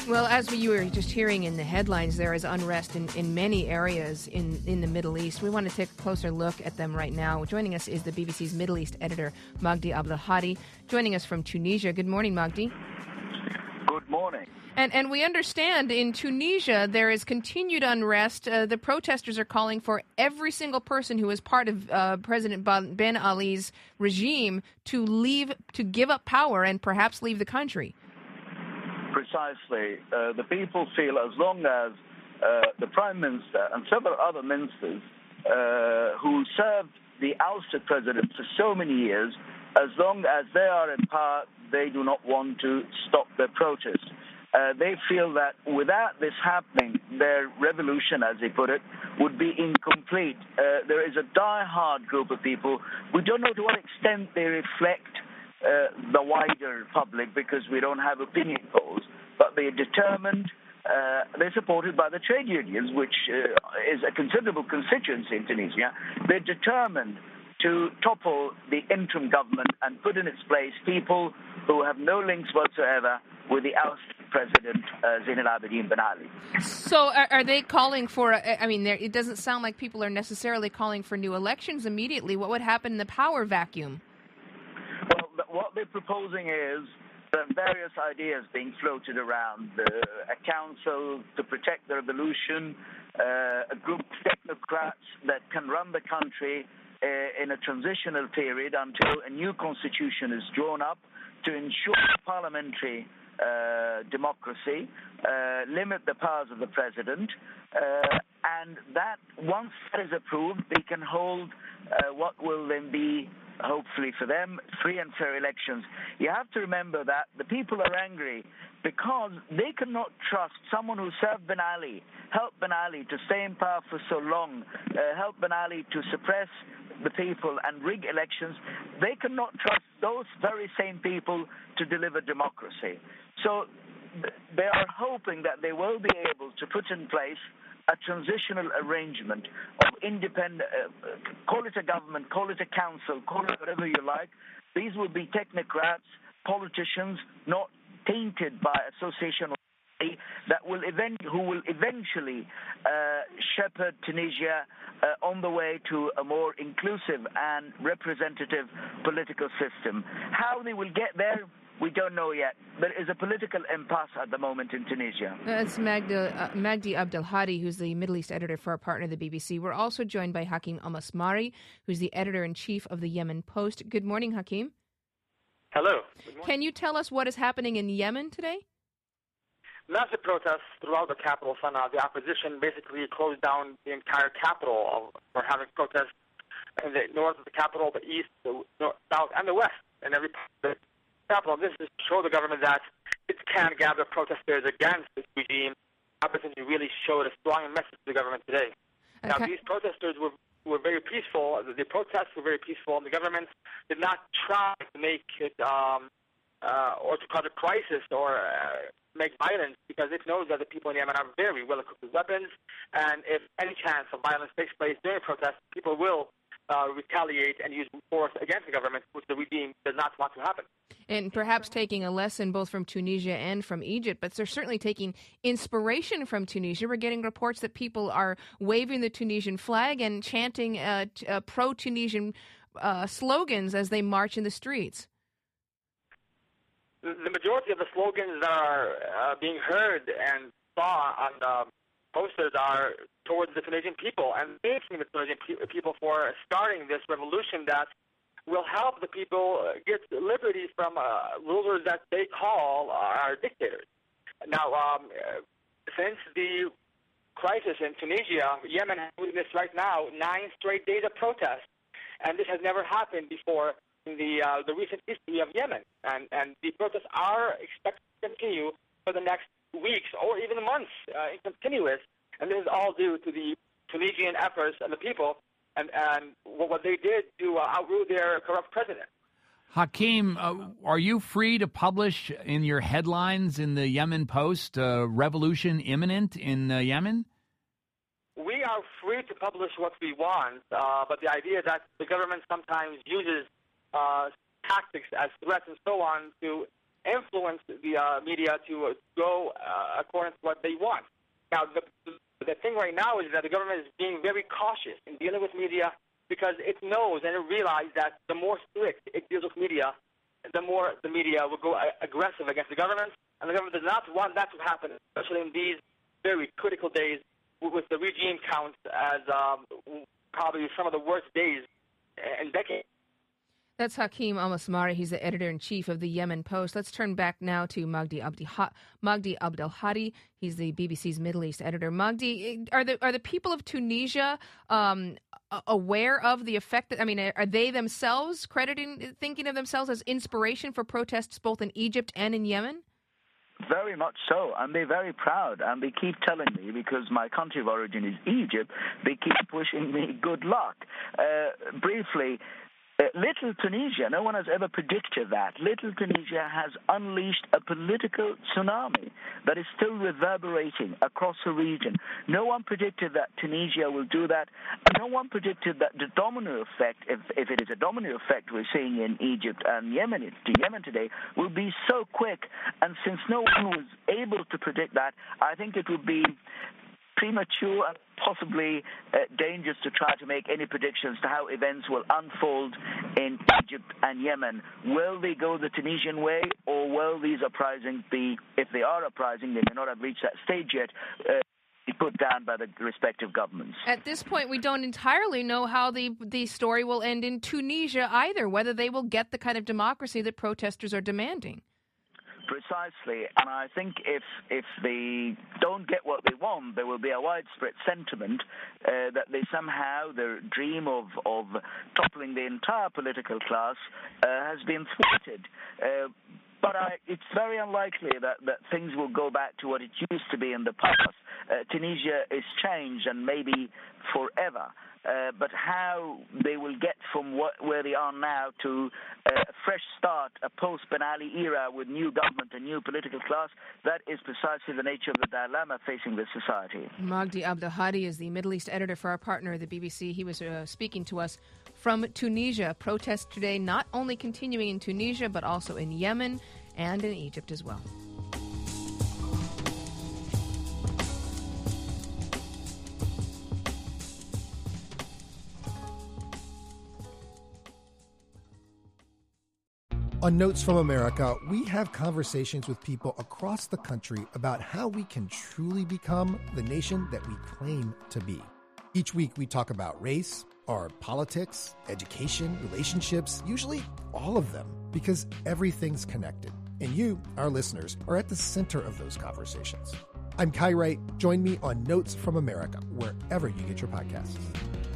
Well, as you were just hearing in the headlines, there is unrest in many areas in the Middle East. We want to take a closer look at them right now. Joining us is the BBC's Middle East editor, Magdi Abdelhadi, joining us from Tunisia. Good morning, Magdi. Good morning. And we understand in Tunisia there is continued unrest. The protesters are calling for every single person who is part of President Ben Ali's regime to give up power and perhaps leave the country. Precisely. The people feel as long as the Prime Minister and several other ministers who served the ousted president for so many years, as long as they are in power, they do not want to stop their protest. They feel that without this happening, their revolution, as they put it, would be incomplete. There is a die-hard group of people. We don't know to what extent they reflect the wider public because we don't have opinion polls, but they're determined. They're supported by the trade unions, which is a considerable constituency in Tunisia. They're determined to topple the interim government and put in its place people who have no links whatsoever with the ousted president, Zain al-Abidine Ben Ali. So are they calling for, it doesn't sound like people are necessarily calling for new elections immediately. What would happen in the power vacuum? Well, what they're proposing is various ideas being floated around. A council to protect the revolution, a group of technocrats that can run the country in a transitional period until a new constitution is drawn up to ensure parliamentary democracy, limit the powers of the president, and that once that is approved, they can hold what will then be, hopefully for them, free and fair elections. You have to remember that the people are angry because they cannot trust someone who served Ben Ali, helped Ben Ali to stay in power for so long, helped Ben Ali to suppress the people and rig elections. They cannot trust those very same people to deliver democracy. So they are hoping that they will be able to put in place a transitional arrangement of independent, call it a government, call it a council, call it whatever you like. These will be technocrats, politicians, not tainted by association who will eventually shepherd Tunisia on the way to a more inclusive and representative political system. How they will get there, we don't know yet. There is a political impasse at the moment in Tunisia. That's Magdi Abdelhadi, who's the Middle East editor for our partner, the BBC. We're also joined by Hakim Al-Masmari, who's the editor-in-chief of the Yemen Post. Good morning, Hakim. Hello. Good morning. Can you tell us what is happening in Yemen today? Massive protests throughout the capital, Sana. The opposition basically closed down the entire capital for having protests in the north of the capital, the east, the north, south, and the west, and every part of the capital. This is to show the government that it can gather protesters against this regime. The opposition really showed a strong message to the government today. Okay. Now, these protesters were very peaceful. The protests were very peaceful, and the government did not try to make it or to cause a crisis or make violence, because it knows that the people in Yemen are very well equipped with weapons, and if any chance of violence takes place during protests, people will retaliate and use force against the government, which the regime does not want to happen. And perhaps taking a lesson both from Tunisia and from Egypt, but they're certainly taking inspiration from Tunisia. We're getting reports that people are waving the Tunisian flag and chanting pro-Tunisian slogans as they march in the streets. The majority of the slogans that are being heard and saw on the posters are towards the Tunisian people and thanking the Tunisian people for starting this revolution that will help the people get liberty from rulers that they call our dictators. Now, since the crisis in Tunisia, Yemen has witnessed right now 9 straight days of protest, and this has never happened before in the recent history of Yemen, and the protests are expected to continue for the next weeks or even months in continuous, and this is all due to the Tunisian efforts and the people and what they did to outroot their corrupt president. Hakim, are you free to publish in your headlines in the Yemen Post, revolution imminent in Yemen? We are free to publish what we want, but the idea that the government sometimes uses tactics as threats and so on to influence the media to go according to what they want. Now, the thing right now is that the government is being very cautious in dealing with media because it knows and it realizes that the more strict it deals with media, the more the media will go aggressive against the government, and the government does not want that to happen, especially in these very critical days with the regime counts as probably some of the worst days in decades. That's Hakeem Al-Masmari. He's the editor-in-chief of the Yemen Post. Let's turn back now to Magdi Abdelhadi. He's the BBC's Middle East editor. Magdi, are the people of Tunisia aware of the effect? Are they themselves thinking of themselves as inspiration for protests both in Egypt and in Yemen? Very much so, and they're very proud, and they keep telling me, because my country of origin is Egypt, they keep wishing me good luck. Briefly, Little Tunisia, no one has ever predicted that. Little Tunisia has unleashed a political tsunami that is still reverberating across the region. No one predicted that Tunisia will do that, and no one predicted that the domino effect, if it is a domino effect we're seeing in Egypt and Yemen today, will be so quick. And since no one was able to predict that, I think it would be premature and possibly dangerous to try to make any predictions to how events will unfold in Egypt and Yemen. Will they go the Tunisian way, or will these uprisings be, if they are uprising, they may not have reached that stage yet, be put down by the respective governments? At this point, we don't entirely know how the story will end in Tunisia either, whether they will get the kind of democracy that protesters are demanding. Precisely, and I think if they don't get what they want, there will be a widespread sentiment that their dream of toppling the entire political class has been thwarted. But it's very unlikely that things will go back to what it used to be in the past. Tunisia is changed, and maybe forever. But how they will get from where they are now to a fresh start, a post-Ben Ali era with new government and new political class, that is precisely the nature of the dilemma facing this society. Magdi Abdelhadi is the Middle East editor for our partner, the BBC. He was speaking to us from Tunisia. Protests today not only continuing in Tunisia, but also in Yemen and in Egypt as well. On Notes from America, we have conversations with people across the country about how we can truly become the nation that we claim to be. Each week we talk about race, our politics, education, relationships, usually all of them, because everything's connected. And you, our listeners, are at the center of those conversations. I'm Kai Wright. Join me on Notes from America, wherever you get your podcasts.